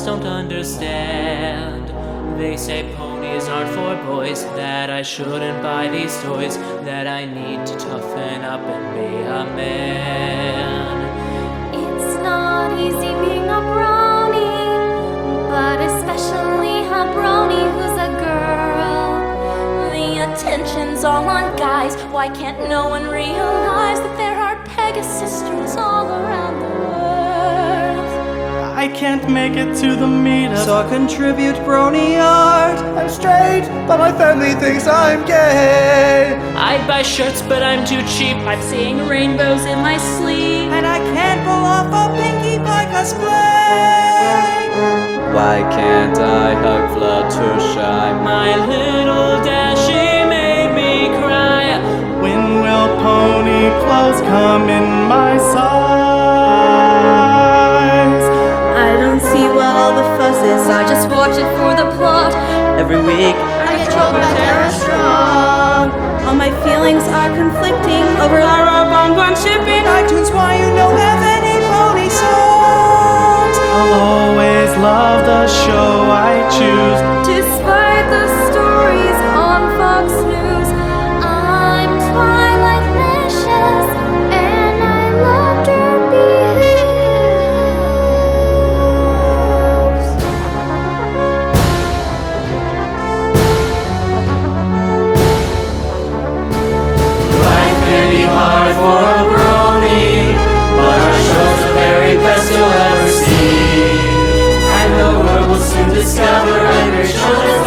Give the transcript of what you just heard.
don't understand. They say ponies aren't for boys, that I shouldn't buy these toys, that I need to toughen up and be a man. It's not easy being a brony, but especially a brony who's a girl. The attention's all on guys. Why can't no one realize that there are Pegasisters all around the world? I can't make it to the meetup, so I contribute brony art. I'm straight, but my family thinks I'm gay. I'd buy shirts, but I'm too cheap. I'm seeing rainbows in my sleeve, And I can't pull off a Pinkie Pie cosplay. Why can't I hug Fluttershy? My little Dashie made me cry. When will pony clothes come in my size? I don't see what all the fuss is. I just watch it for the plot. Every week I get told by Tara Strong. All my feelings are conflicting over Lara Bonbon shipping. iTunes, why you don't have any pony songs? I'll always love the show I choose. Despite the stories on Fox News, I'm Twilight Licious, and I love Derby Hills. Life can be hard for a brony, but our show's the very best you'll ever see. And the world will soon discover under shoulders